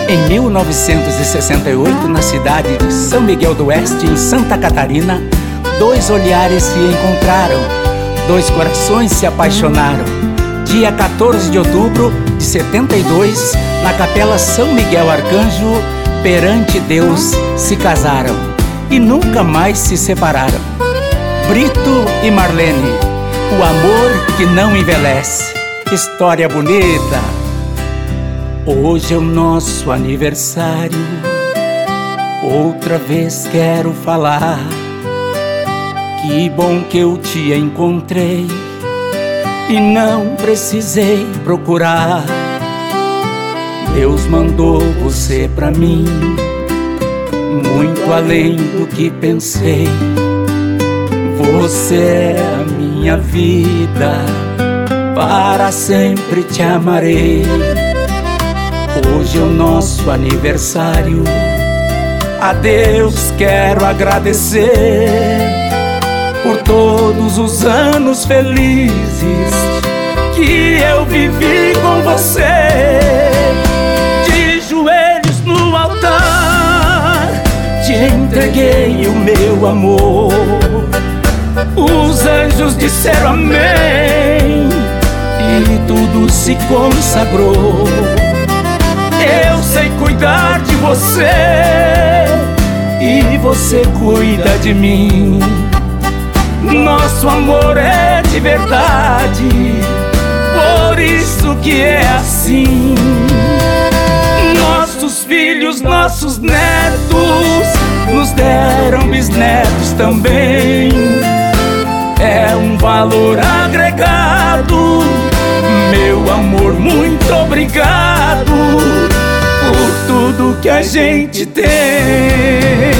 Em 1968, na cidade de São Miguel do Oeste, em Santa Catarina, dois olhares se encontraram, dois corações se apaixonaram. Dia 14 de outubro de 72, na Capela São Miguel Arcanjo, perante Deus se casaram e nunca mais se separaram. Brito e Marlene, o amor que não envelhece. História bonita. Hoje é o nosso aniversário. Outra vez quero falar. Que bom que eu te encontrei e não precisei procurar. Deus mandou você pra mim, muito além do que pensei. Você é a minha vida, para sempre te amarei. Hoje é o nosso aniversário. A Deus quero agradecer por todos os anos felizes que eu vivi com você. De joelhos no altar te entreguei o meu amor. Os anjos disseram amém e tudo se consagrou. Eu sei cuidar de você e você cuida de mim. Nosso amor é de verdade, por isso que é assim. Nossos filhos, nossos netos nos deram bisnetos também. É um valor agregado. Meu amor, muito obrigado por tudo que a gente tem.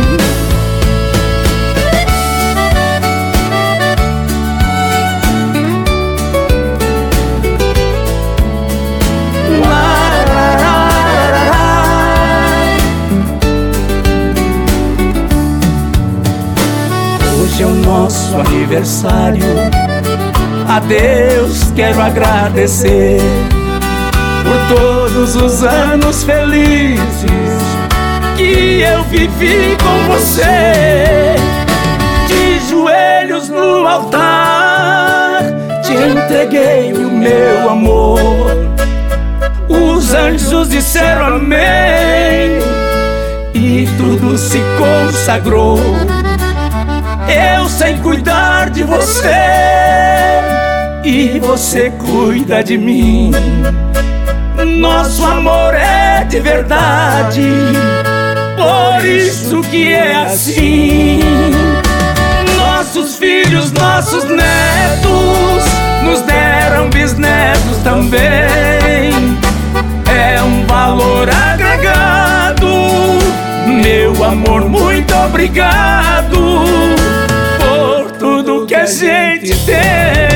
Hoje é o nosso aniversário. A Deus quero agradecer por todos os anos felizes que eu vivi com você. De joelhos no altar te entreguei o meu amor. Os anjos disseram amém e tudo se consagrou. Eu sei cuidar de você e você cuida de mim. Nosso amor é de verdade, por isso que é assim. Nossos filhos, nossos netos nos deram bisnetos também. É um valor agregado. Meu amor, muito obrigado por tudo que a gente tem.